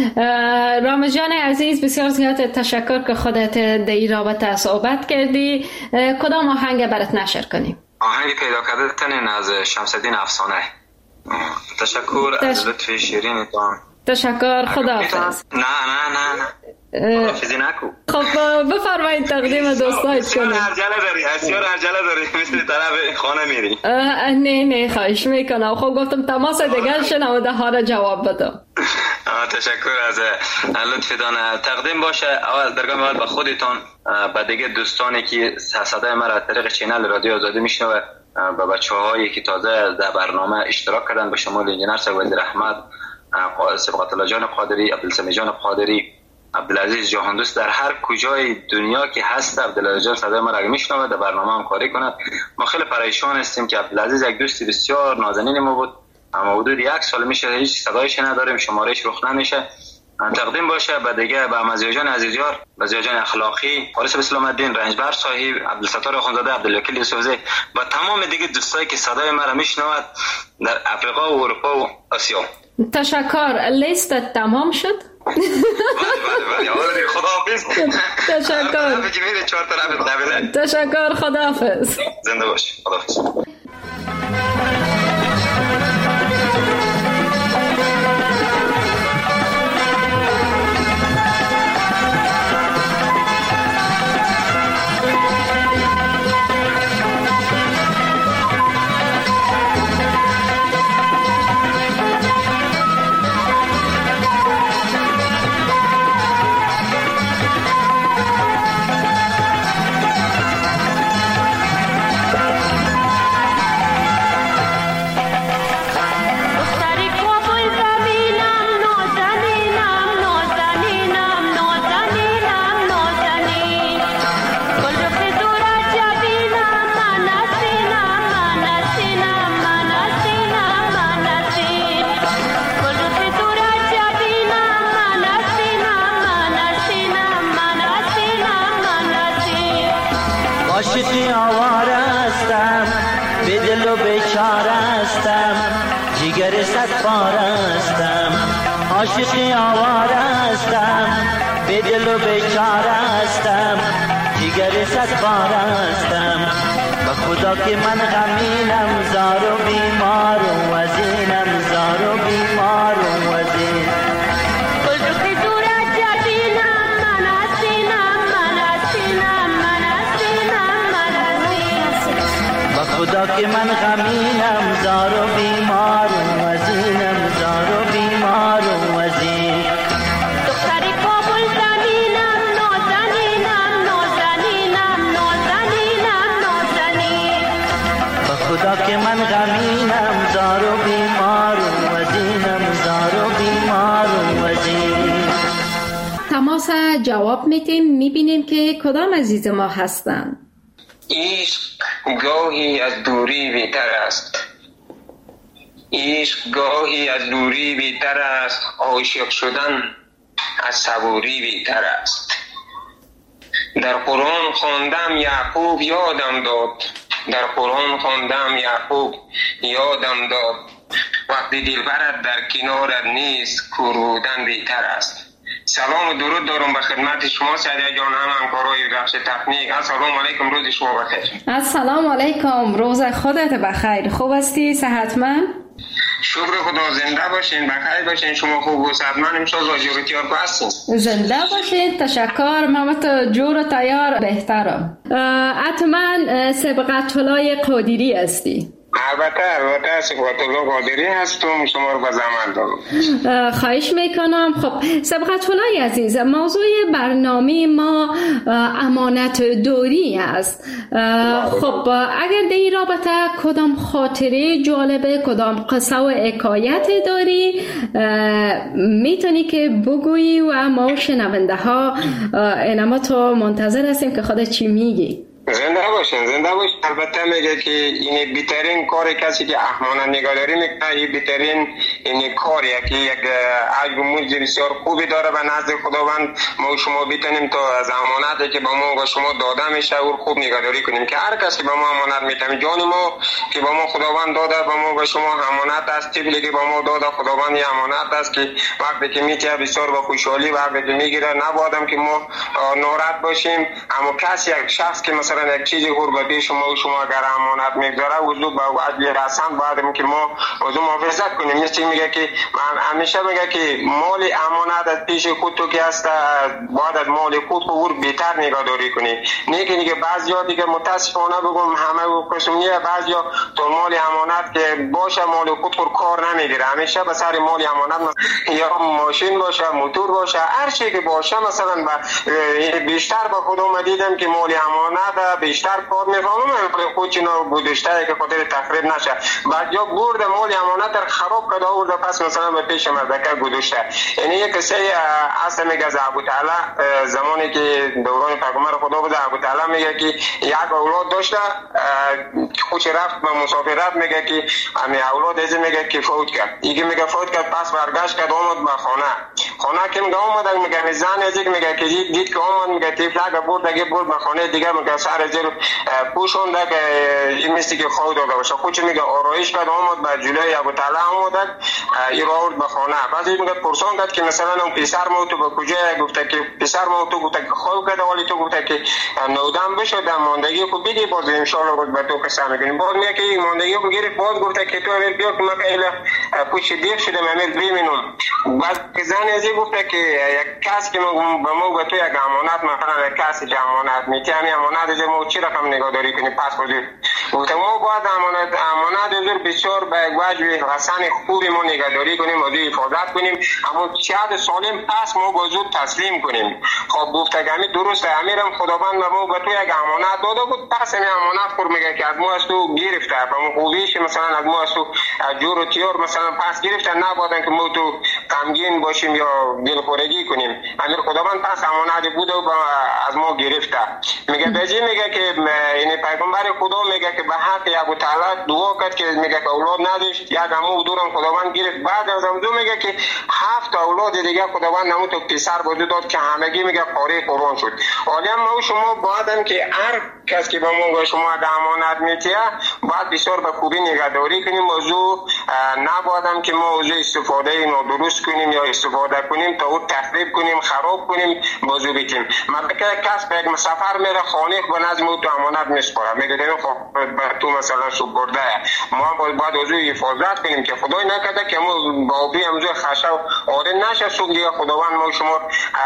رامز جان عزیز، بسیار زیاد تشکر که خودت در این رابطه صحبت کردی. کدام آهنگ برات نشر کنیم؟ آهنگ پیدا کردن از شمس الدین افسانه. تشکر تش... از لطف شیرینتان. تشکر، خداحافظ. نه نه نه نه خداحافظی نکو. خب بفرمایید تقدیم دوستایت کنید. اسیار عجله داری، اسیار عجله داری، مثل طرف خانه میری. نه نه خواهش میکنم. خب گفتم تماس دیگر شنونده ها را جواب بدم. تشکر از لطفتان. تقدیم باشه اول درگاه اول به خودتان، به دیگه دوستانی که صدای ما را از طریق چینل رادیو آزادی میشنوه به بچه هایی که تازه در برنامه اشتراک کردن به شمول انجینر صاحب وزیر احمد، سبقت الله جان قادری، عبدالسمی جان قادری، عبدالعزیز جهاندوست، در هر کجای دنیا که هست عبدالعزیز جان صدای ما را میشنوه در برنامه هم کاری کنه. ما خیلی پریشان هستیم که عبدالعزیز یک دوست بسیار نازنین ما بود، اما حدود یک سال میشه هیچ صدایش نداریم، شمارهش رخ نمیشه. تقدیم باشه به دیگه به مزیجان عزیزیار، مزیجان اخلاقی، حارس اسلام الدین، رنجبر صاحب، عبدالستار اخوندزاده، عبدالوکیل یوسفزی و تمام دیگه دوستایی که صدای ما را میشنوند در افریقا و اروپا و آسیا. تشکر. لیست تمام شد؟ بله بله بله. خداحافظ. تشکر. تشکر. خداحافظ. زنده باش. خداحافظ. عاشقی آواره هستم، به دل و بیچاره هستم، جگر صد پاره هستم. عاشقی آواره هستم، به دل و بیچاره هستم، جگر صد پاره هستم. به خدا که من غمینم، زار و بیمار و وزینم، زار و بیمار و وزین. خدا که من غمینم، زار و بیمار و وزینم، زار و بیمار و وزین. دختری کابل زمینم، نازنینم، نازنینم، نازنینم، نازنین. به خدا که من غمینم، زار و بیمار و وزینم، زار و بیمار و وزین. تماس جواب میتیم، میبینیم که کدام عزیز ما هستن. عشق گاهی از دوری بهتر است، عشق گاهی از دوری بهتر است، عاشق شدن از صبوری بهتر است. در قرآن خواندم یعقوب یادم داد، در قرآن خواندم یعقوب یادم داد، وقتی دلبرت در کنارت نیست کور بودن بهتر است. سلام و درود دارم به خدمت شما سعدیه جان، هم همکارای بخش تکنیک. السلام علیکم، روز شما بخیر. السلام علیکم، روز خودت بخیر. خوب هستی؟ صحتمند؟ شکر خدا، زنده باشین، بخیر باشین. شما خوب و صحتمند امشال را جور تیار کو هستین؟ زنده باشین، تشکر. من تو جور و تیار بهترم. حتما سبقت الله قادری هستی؟ البته البته سبقت الله قادری هستم، شما رو به زحمت دارم. خواهش میکنم. خب سبقت الله عزیز، موضوع برنامه ما امانت داری است. خب اگر در این رابطه کدام خاطره جالبه، کدام قصه و حکایت داری، میتونی که بگویی و ما شنونده ها اینما تو منتظر هستیم که خودت چی میگی. زنده باشین، زنده باشین. البته میگه که این بهترین کار کسی که احمانه نگهداری میکنه، این بهترین این کاریه که یک عجب موج بسیار خوبی داره به نزد خداوند. ما شما بتونیم تا از امانتی که به ما و شما داده میشه او خوب نگهداری کنیم، که هر کسی به ما امانت میتونه، جان ما که به ما خداوند داده به ما و شما امانت است، طفلی که به ما داده خداوند امانت است که وقتی که میتیه بسیار با خوشحالی وقتی که میگیره. نبودم که ما ناراحت باشیم، اما کسی یک شخص که مثلا یک چیزی غربتی شما و شما اگر امانت میگذاره وضو با وجه رسم باید که ما وضو محافظت کنیم. مثل میگه که من همیشه میگه که مال امانت از پیش خود تو که هست باید از مال خود خود بهتر نگهداری کنی. نه که دیگه بعضیا دیگه متاسفانه بگم همه قسمیه، بعضیا تو مال امانت که باشه مال خود خود کار نمیگیره، همیشه به سر مال امانت یا ماشین باشه موتور باشه هر چی که باشه مثلا بیشتر به خودم دیدم که مال امانت را بیشتر کار میفهمم خود چینا گذشته که خاطر تخریب نشه بعد یا برد مال امانت را خراب کرده آورد پس مثلا به پیش مردکه گذاشته. یعنی یک کسی اصلا میگه از ابو تعالی زمانی که دوران پیغمبر خدا بود ابو تعالی میگه که یک اولاد داشته خوش رفت به مسافرت میگه که همین اولاد از میگه که فوت کرد دیگه میگه فوت کرد پس برگشت کرد آمد به خانه خانه که میگه آمد میگه زن از یک میگه که دید, دید که آمد میگه تیفلک برد دیگه برد به خانه دیگه میگه سر زیر پوشونده که این مثل که خود داده باشه خودش میگه آرایش کرد آمد به جلوی ابو تعالی آمد این را آورد به خانه بعد میگه پرسان کرد که مثلا اون پسر ما تو به کجا گفته که پسر ما تو گفته که خواب کرده ولی تو گفته که نودم بشه در ماندگی خود بگی باز ان شاء الله به تو قسم میگیم باز میگه که ماندگی خود گرفت باز گفته که تو امیر بیا که من خیلی پوش دیر شده امیر ببینم بعد که زن ازی گفته که یک کس که به ما به تو یک امانت مثلا یک کسی که امانت میتونی امانت از ما چی رقم نگهداری کنی پس بودی گفته ما باید امانت امانت حضور بسیار به وجه حسن خوبی ما نگهداری کنیم و حفاظت کنیم اما شاید سالم پس ما بازود تسلیم کنیم. خب گفته که همین درسته امیرم خداوند به ما به تو یک امانت داده بود پس این امانت خور میگه که از ما از تو گرفته به ما خوبیش مثلا از ما از تو جور و تیار مثلا پس گرفته نبودن که ما تو غمگین باشیم یا دلخورگی کنیم امیر خداوند پس امانت بود و از ما گرفته. میگه بجی میگه که این پیغمبر خدا میگه که به حق ابو تعالی دعا کرد که میگه که اولاد نداشت یک امو دورم خداوند گرفت بعد از اون میگه که هفت اولاد دیگه خداوند نمو تو پسر بود داد که همگی میگه قاری قرآن شد. حالا ما شما باید که هر کس که به ما شما امانت میتیه باید بسیار به خوبی نگهداری کنیم موضوع نبادم که ما موضوع استفاده نادرست کنیم یا استفاده کنیم تا او تخریب کنیم خراب کنیم موضوع بیتیم. مثلا کس به یک سفر میره خانه به نظم تو امانت میسپاره میگه تو مثلا سپرده ما باید موضوع حفاظت کنیم که خدای نکرده که ما با بی موضوع خشه آره نشه سوق دیگه خداوند ما شما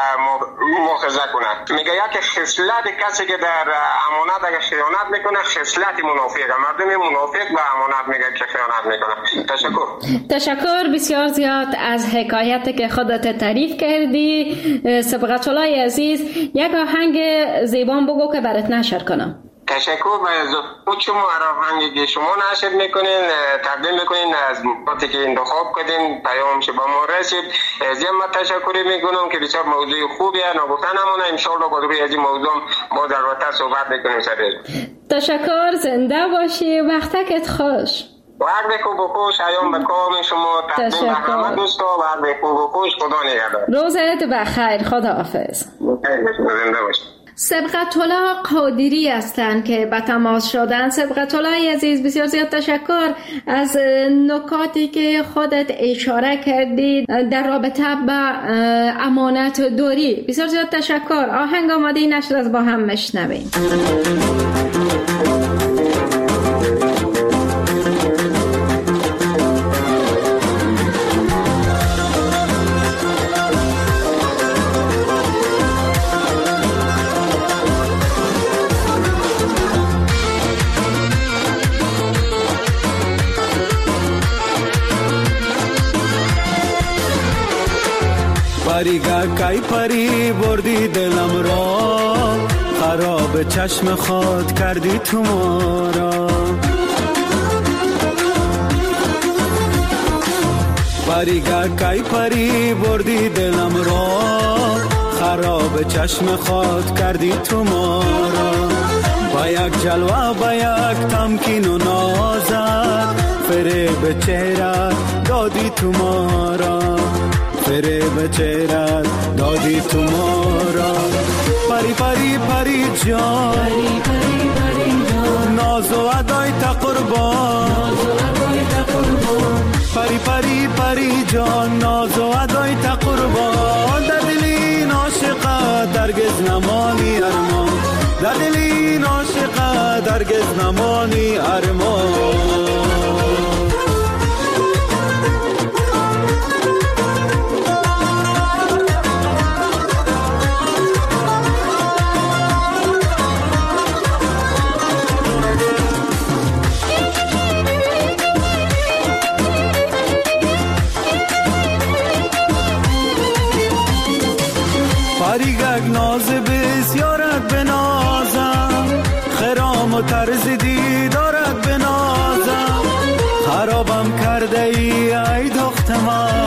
مؤاخذه کنه. میگه یک خصلت کسی که در امانت اگه خیانت میکنه خصلت منافقه مردم منافق به امانت میگه که خیانت میکنه. تشکر. تشکر بسیار زیاد از حکایت که خودت تعریف کردی. سبقت الله عزیز یک آهنگ زیبان بگو که برات نشر کنم. تشکر از شما آهنگی که شما نشر میکنین تقدیم میکنین از وقتی که انتخاب کردین پیامش با ما رسید از این من تشکر میکنم که بسیار موضوع خوبیه نگفتن همونه ان شاء الله با روی از این موضوع ما در وقت صحبت میکنیم سر. تشکر زنده باشی وقتت خوش. وقت خوب و خوش ایام به کام شما تقدیم به همه دوستا وقت خوب و خوش خدا نگهدار. روزت بخیر خدا حافظ. زنده باشی. سبقت الله قادری هستند که به تماس شدن. سبقت الله عزیز بسیار زیاد تشکر از نکاتی که خودت اشاره کردی در رابطه با امانت داری. بسیار زیاد تشکر. آهنگ آماده نشد از با هم مشنویم. پریگا کای پری بردی دلم را خراب چشم خود کردی تو ما را پریگا کای پری بردی دلم را خراب چشم خود کردی تو ما را با یک جلوه با یک تمکین و نازت فریب چهره دادی تو ما را فریب چهره دادی تو ما را پری پری پری جان پری پری پری جان ناز و ادای تا قربان پری پری پری جان ناز و ادای تا قربان در دلی عاشقه درگز نمانی ارمان در دلی عاشقه درگز نمانی ارمان پریگک ناز بسیارت بنازم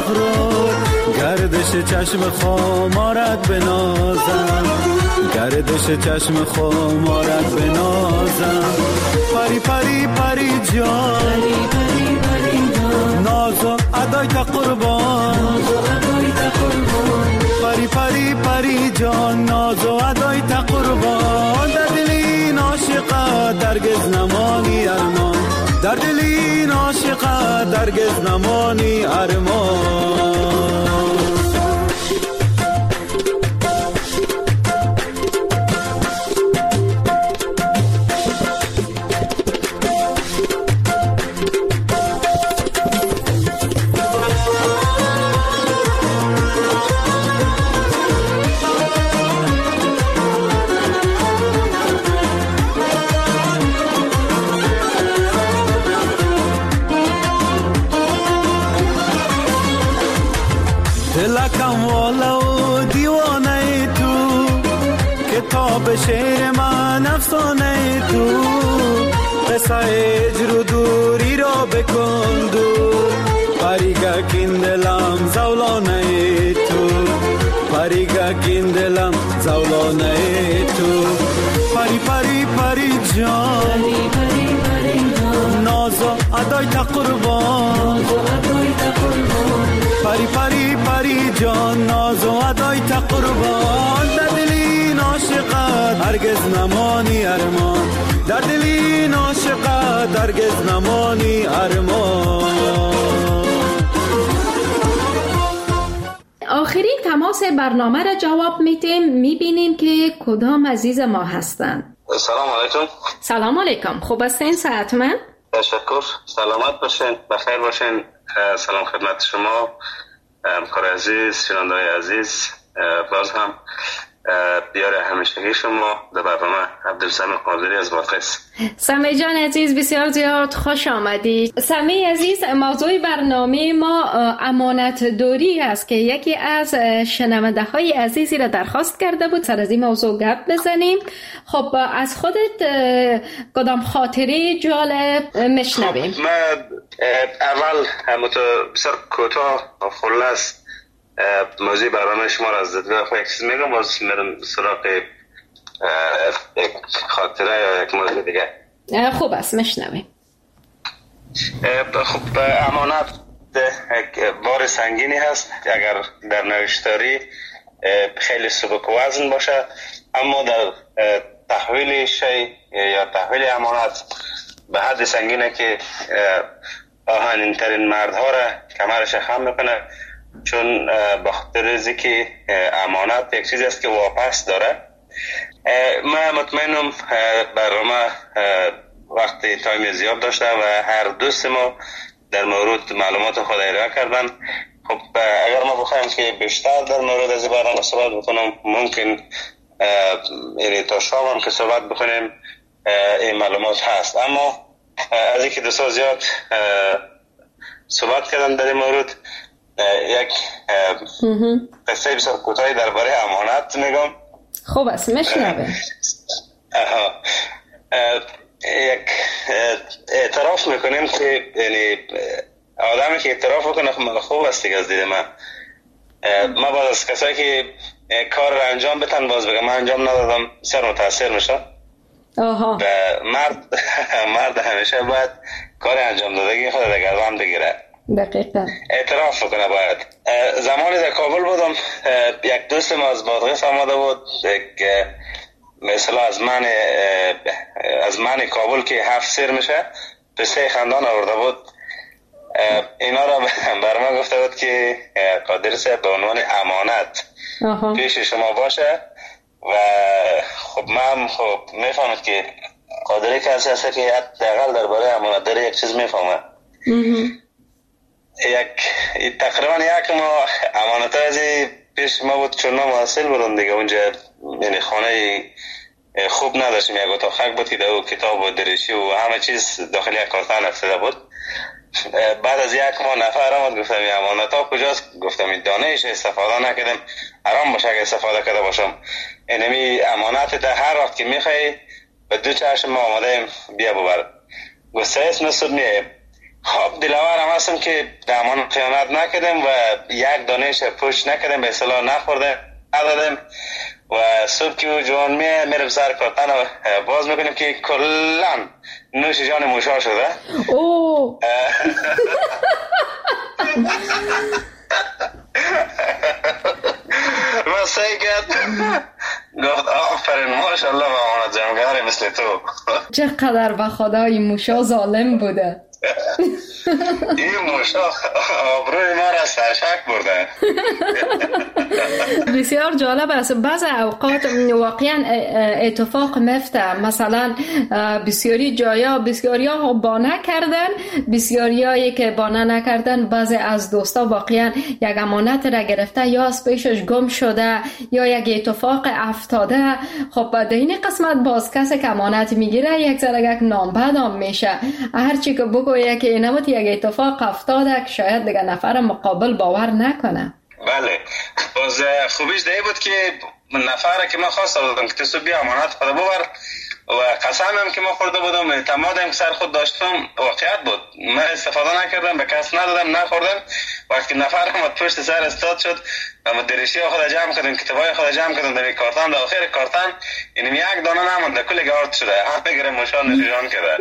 مغرور، گردش چشم خمارت بنازم، گردش چشم خمارت بنازم. پری پری پری جان، نازو ادای تا قربان، پری پری پری جان، نازو ادای تا قربان. در دل این عاشقه درگز نمانی ارمان، در دل این عاشقه درگز نمانی ارمان. دلکم والا و دیوانه تو، کتاب شعر من افسانه تو. قصه هجر و دوری را بکن دور، پریگکین دلم زولانه تو، پریگکین دلم زولانه تو. پری پری پری جان، نازو ادای تا قربان، پری پری پری جان، نازو ادای تا قربان. در دل این عاشقه هرگز نمانی ارمان، در دل این عاشقه هرگز نمانی ارمان. آخرین تماس برنامه را جواب میتیم، میبینیم که کدام عزیز ما هستند. سلام علیکم. سلام علیکم، خوب هستین؟ صحتمند؟ تشکر، سلامت باشین، بخیر باشین. سلام خدمت شما همکار عزیز، شنونده‌های عزیز. باز هم دیار همیشگی شما در برنامه عبدالسمی قادری از بادغیس. سمی جان عزیز، بسیار زیاد خوش آمدی. سمی عزیز، موضوع برنامه ما امانت داری است که یکی از شنونده های عزیزی را درخواست کرده بود سر از این موضوع گپ بزنیم. خب از خودت کدام خاطره جالب مشنویم؟ خب من اول همونطور بسیار کوتاه و خلاص موضوع برنامه شما را از دیدگاه خود یک چیز میگم، باز میرم سراغ یک خاطره یا یک موضوع دیگه. خوب است، مشنویم. خب امانت یک بار سنگینی هست، اگر در نوشتاری خیلی سبک و وزن باشه، اما در تحویل شی یا تحویل امانت به حد سنگینه که آهنین ترین مردها را کمرش خم میکنه، چون به خاطر از که امانت یک چیزی است که واپس داره. من مطمئنم برنامه وقتی تایم زیاد داشته و هر دوست ما در مورد معلومات خود ارائه کردن. خب اگر ما بخوایم که بیشتر در مورد از برنامه صحبت بکنم، ممکن یعنی تا شام هم که صحبت بکنیم این معلومات هست، اما از اینکه دوستا زیاد صحبت کردن در این مورد، یک قصه بسیار کوتاهی درباره امانت میگم. خوب است، مشنویم. یک اعتراف میکنیم که یعنی آدمی که اعتراف بکنه خوب است دیگه. از دید من من باز از کسایی که کار را انجام بتن باز بگم من انجام ندادم بسیار متاثر میشم. آها. و مرد مرد همیشه باید کار انجام دادگی خود در گردن بگیره. دقیقا اعتراف بکنه. باید زمانی در کابل بودم، یک دوست ما از بادغیس آمده بود، یک مثلا از من از من کابل که هفت سیر میشه پسه خندان آورده بود. اینا را بر من گفته بود که قادر صاحب به عنوان امانت آها. پیش شما باشه. و خب من خب میفهمد که قادری کسی هست که حداقل درباره امانت داری یک چیز میفهمه. یک تقریبا یک ما امانت ها ازی پیش ما بود، چون ما حاصل بودم دیگه اونجا، یعنی خانه خوب نداشتیم، یک اتاق خاک بود که دو کتاب و دریشی و همه چیز داخل یک کارتان افتاده بود. بعد از یک ماه نفر آمد گفتم این امانت ها کجاست؟ گفتم این دانهش استفاده نکردم، حرام باشه که استفاده کرده باشم. اینمی امانت ده هر وقت که میخوای به دو چشم ما آمده بیا ببر. گفت سه اسم سود میه خب دلاور هم هستم که در امان خیانت نکردیم و یک دانش پشت نکردیم، به اصطلاح نخوردیم ندادیم و صبح که جوان می میرم سر کارتن و باز میکنیم که کلا نوش جان موشا شده. اوه و سعی کرد گفت آفرین ماشاءالله و آماند جمعگاری مثل تو. چقدر به خدای موشا ظالم بوده. این موشا آبروی ما را سرشک برده. بسیار جالب است. بعض اوقات واقعا اتفاق میفته، مثلا بسیاری جایا بسیاری ها بانه کردن، بسیاری هایی که بانه نکردن. بعضی از دوستا واقعا یک امانت را گرفته یا از پیشش گم شده یا یک اتفاق افتاده. خب در این قسمت باز کسی که امانت میگیره یک ذره یک نامبدام میشه، هرچی که بگویه که اینمت یک اتفاق افتاده که شاید دیگه نفر مقابل باور نکنه. بله باز خوبیش دیگه بود که نفره که من خواسته بودم که تو بیا امانت خود ببر و قسم هم که ما خورده بودم، اعتمادم که سر خود داشتم واقعیت بود. من استفاده نکردم، به کس ندادم، نخوردم. وقتی نفر هم پشت سر استاد شد و ما درشی خود جمع کردیم، کتابای خود جمع کردیم در کارتان، در آخر کارتان اینم یک دانه نمونده، کل گارد شده، همه گره مشان نشان کرده.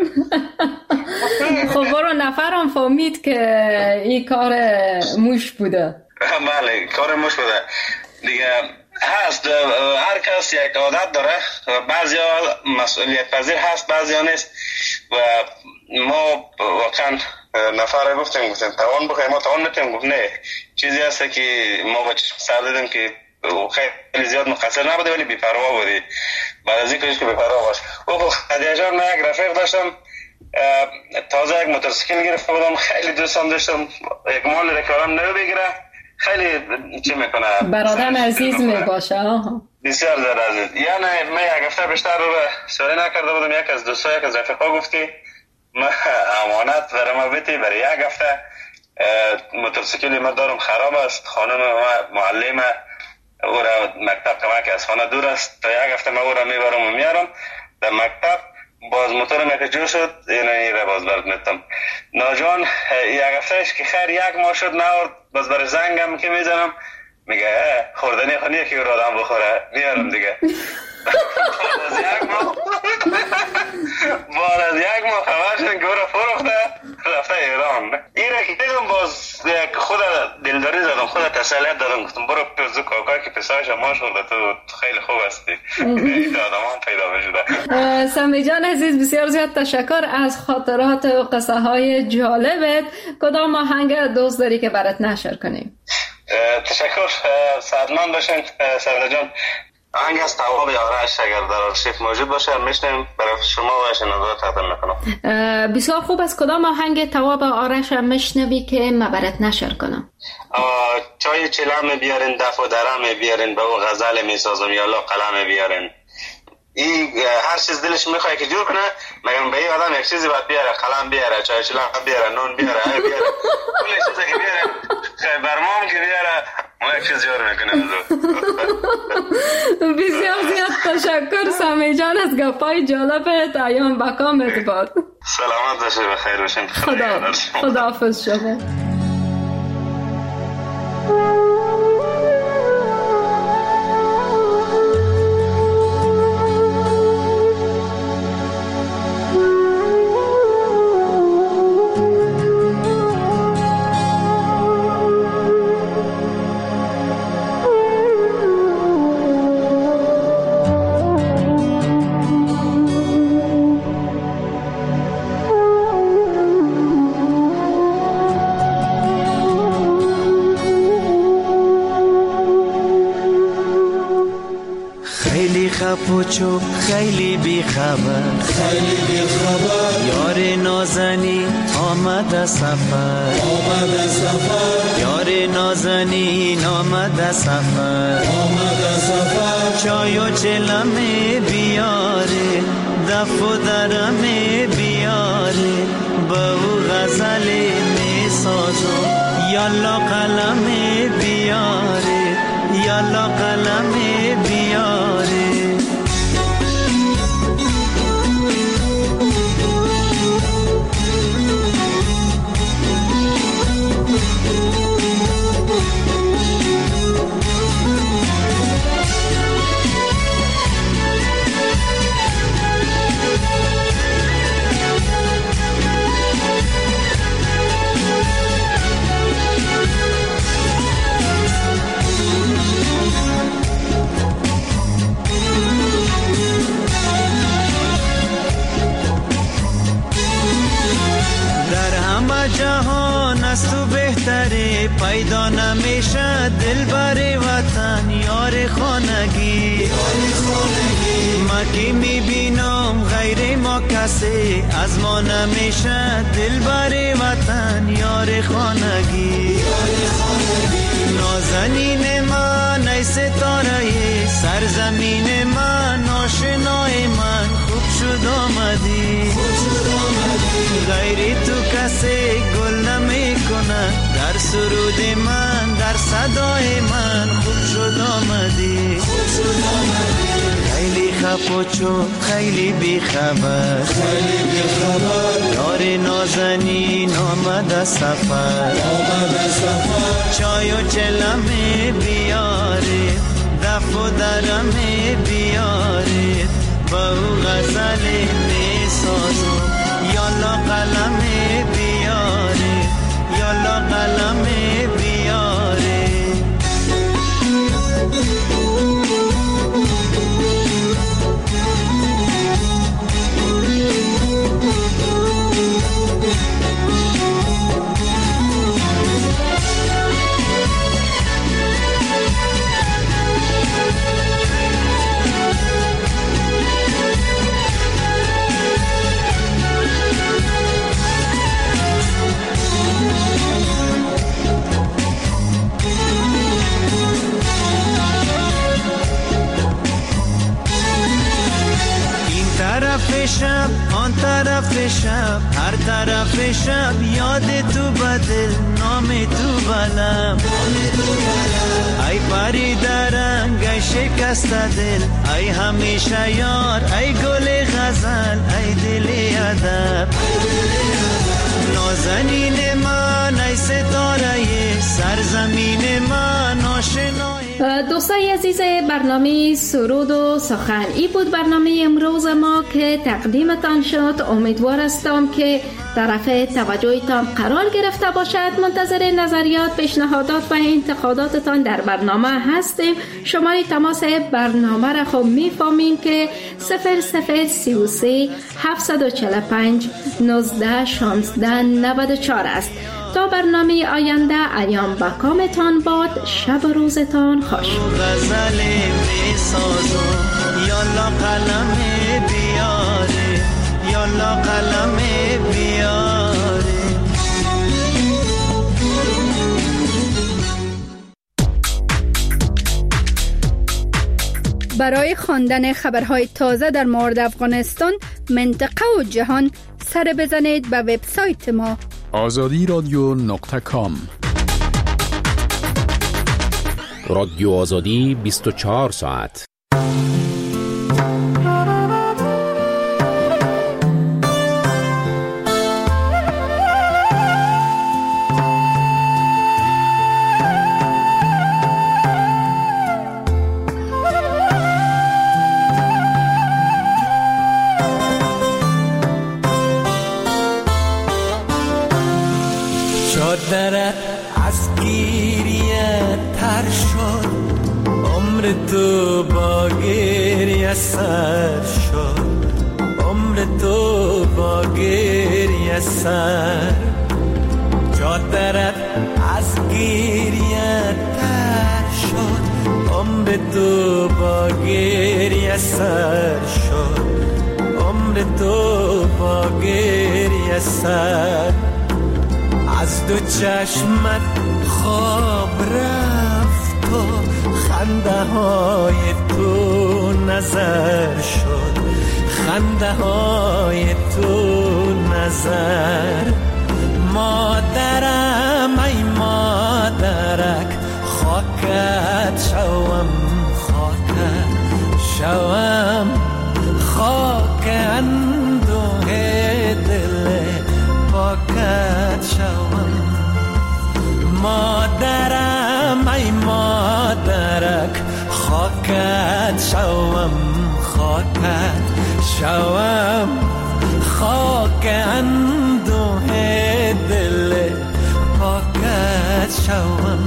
خب برو نفرم فهمید که این کار موش بوده. بله کار موش بوده دیگه. هست هر کس یک عادت داره، بعضی ها مسئولیت پذیر هست، بعضی ها نیست و ما واقعا نفر گفتیم گفتیم توان بخوایم، ما توان نتیم، گفت نه چیزی هست که ما با چشم سر دیدیم که خیلی زیاد مقصر نبوده ولی بی‌پروا بودی. بعد از این کلیش که بی‌پروا باش. او خدیجان من یک رفیق داشتم، تازه یک موتورسیکل گرفته بودم، خیلی دوستم داشتم، یک مال رکارم نو بگیره، خیلی چی میکنه برادرم عزیز میباشه. بسیار زیاد عزیز. یعنی من یک هفته بیشتر رو سوری نکرده بودم، یک از دوستا یک از رفیقا گفتی من امانت برای ما بیتی برای یک هفته موتورسیکلی من دارم خراب است، خانم ما معلمه او را مکتب کمک از خانه دور است، تا یک هفته من او را میبرم و میارم در مکتب. باز موتورم یک جو شد، اینه این را باز برد نتم ناجوان یک هفتهش که خیر یک ماه شد نورد، باز برای زنگم که میزنم میگه خوردنی خونیه که او را آدم بخوره، میارم دیگه. باز از یک ماه باز از یک ماه خبر شد که او را فروخته رفته ایران. این را که دیدم باز خود دلداری زدم، خود تسلیت دادم، گفتم برو پیزو کاکای که پسایش ما شده، تو خیلی خوب هستی. این آدم هم پیدا بشده. سمی جان عزیز بسیار زیاد تشکر از خاطرات و قصه های جالبت. کدام آهنگ دوست داری که برات نشر کنیم؟ تشکر، سعدمند باشین سعد جان. آهنگ از تواب آرش اگر در آرشیف موجود باشه میشنیم برای شما و شنوندگان تقدیم میکنم. بسیار خوب. از کدام آهنگ تواب آرش میشنوی که من برات نشر کنم؟ چای چلم بیارین، دف و درم بیارین، به او غزل میسازم یا الله قلم بیارین. این هر چیز دلش میخواد که جور کنه، مگر به این آدم یک چیزی باید بیاره، قلم بیاره، چای چلم بیاره، نون بیاره، ای بیاره، کل چیزی که بیاره، خیلی برمام که بیاره، ما یک چیز جور میکنه. بسیار زیاد تشکر سمی جان از گپای جالبت. ایام بکامت باد. سلامت باشید، بخیر باشین. خدا خداحافظ شما. پوچو خیلی بی خبر، خیلی بی خبر، یار نازنی آمد سفر، آمد سفر، یار نازنین آمد سفر، آمد سفر، چای و چلم بیاره، دف و درم بیاره، به او غزل می سازم، یالا قلم بیاره، یالا قلم بیاره. خانگی ما که میبینم غیر ما کسی از ما نمیشه دلبر وطن یار خانگی نازنین من ای ستاره سرزمین من آشنای من خوب شد آمدی غیر تو کسی گل نمی کنه در سرود من در صدای من خوب شد آمدی خیلی خفا چون خیلی بی خبر یار نازنین آمد سفر چای و چلمه بیاره دف و درمه بیاره با او غزل می سازم یالا قلمه بیاره یالا قلمه بیاره شب آن طرف شب هر طرف شب یاد تو بدل نام تو بلم ای پری درنگ ای شکست دل ای همیشه یار ای گل غزل ای دل ادب نازنین من ای ستاره سرزمین من آشنای. دوستای عزیز برنامه سرود و سخن ای بود برنامه امروز ما که تقدیمتان شد. امیدوار هستم که طرف توجهتان قرار گرفته باشد. منتظر نظریات، پیشنهادات و انتقاداتتان در برنامه هستیم. شماره تماس برنامه را خب میفهمین که صفر صفر سی و سه هفتصد و چهل و پنج نوزده شانزده نود و چهار است. تا برنامه آینده ایام با کامتان باد. شب و روزتان خوش. غزل می سازم یالا قلم بیاره یالا قلم بیاره. برای خواندن خبرهای تازه در مورد افغانستان، منطقه و جهان سر بزنید به وبسایت ما آزادی رادیو نقطه کام. رادیو آزادی بیست و چهار ساعت. چادرت از گیریه تر شد، عمر تو با گریه سر شد، عمر تو با گریه سر. چادرت از گیریه تر شد، عمر تو با گریه سر شد، عمر تو با گریه سر. از دو چشمت خواب رفت و خنده های تو نظر شد، خنده های تو نظر. مادرم ای مادرک خاکت شوم، خاکت شوم، خاک اندوه دل پاکت شوم. مادرم ای مادرک خاکت شوم، خاکت شوم، خاک اندوه دل پاکت شوم.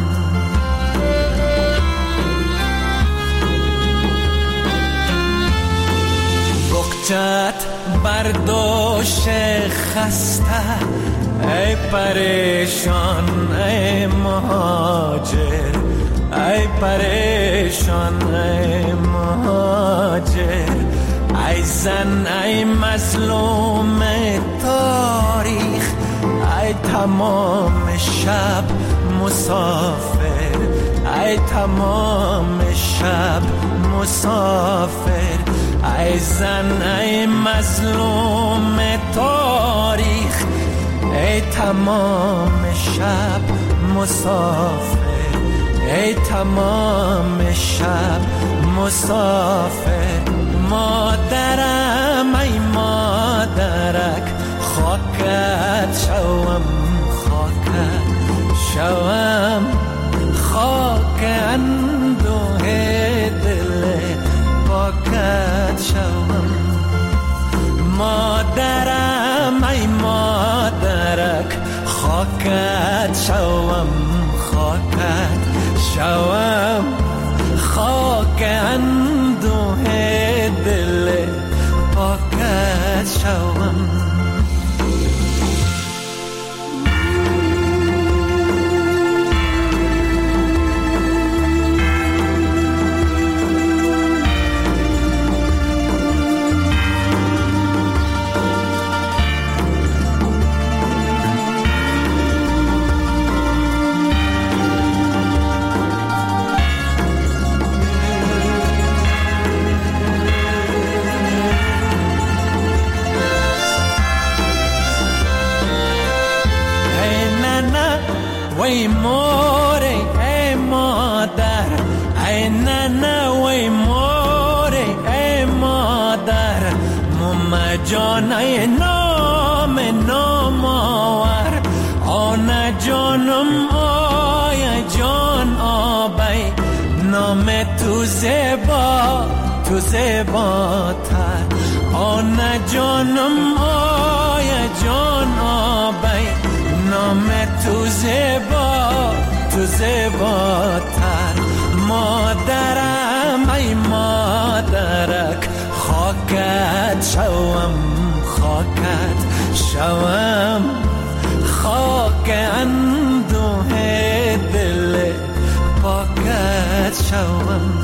بغچت برداشت خسته ای پریشان ای مهاجر، ای پریشان دلشان ای مهاجر، ای زن ای مظلوم تاریخ، ای تمام شب مسافر، ای تمام شب مسافر، ای زن ای مظلوم تاریخ، ای تمام شب مسافر، ای تمام شب مسافر. مادرم ای مادرک، خاکت شوم خاکت شوم، خاک اندوه دل پاکت شوم. مادرم ای مادرک، خاکت شوم خاکت شوم، خاک اندوه دل پاکت شوم. وی موره ای مادر، ای ننه وی موره ای مادر، ماما جان ای نام نام آور، آن جانم آی جان آبی، نام تو زیبا تو زیباتر، آن جانم آی جان آبی، نام تو زیبا تو زیباتر. مادرم ای مادرک، خاکت شوم خاکت شوم، خاک اندوه دل پاکت شوم.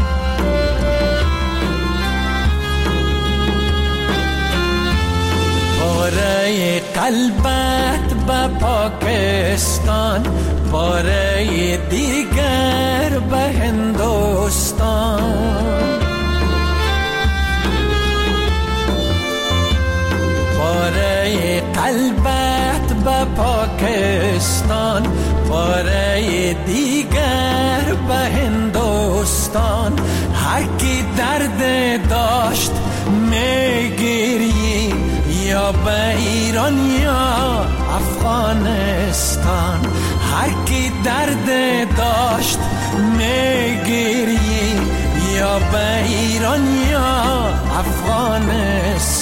باره قلبت به پاکستان، باره دیگر به هندوستان، باره قلبت به پاکستان، باره دیگر به هندوستان. هر کی درد داشت میگیری، یا به ایران یا افغانستان، هر کی درد داشت میگیری، یا به ایران یا افغانستان.